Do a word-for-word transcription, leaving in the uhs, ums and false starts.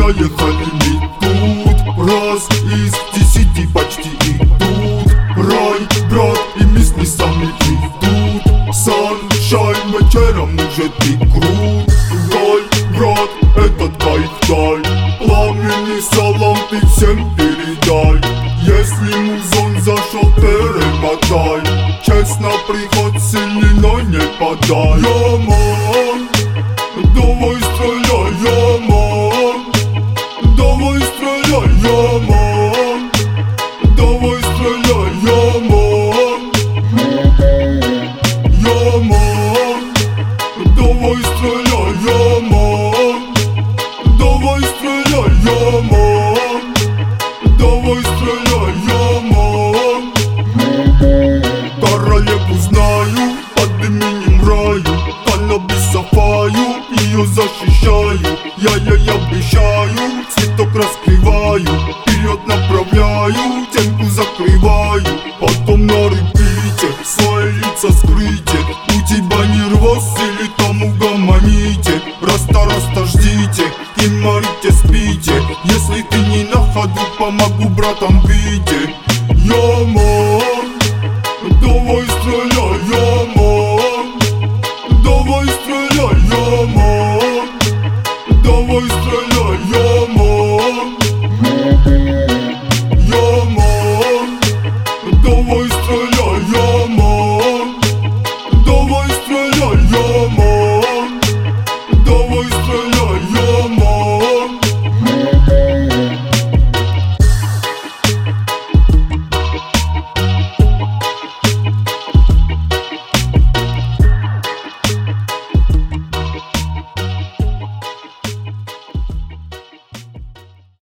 наехали мы тут. Раз из десяти почти идут. Рай, брат, и мы с ней сами идут. Саншайн, вечером уже ты крут. Дай, брат, этот кайф дай. Пламенный салам ты всем передай. Если музон зашел, перемотай. Честно, приход сильный, но не подай. Я ман, давай стреляй, я ман. Давай стреляй, я ман. Давай стреляй, я ман. Я ман. Давай стреляй, я ман. Давай стреляй, я ман. Давай стреляй, я ман. Королеву знаю, под именем Раю. Каннабиса фаю, ее защищаю. Я, я, я обещаю, цветок раскрываю. Вперед направляю, темку закрываю. Потом на репите, свои лица скрыйте. У тебя нервоз или там угомоните. Раста-раста ждите, и молите, спите. Если ты не на ходу, помогу братам, видеть.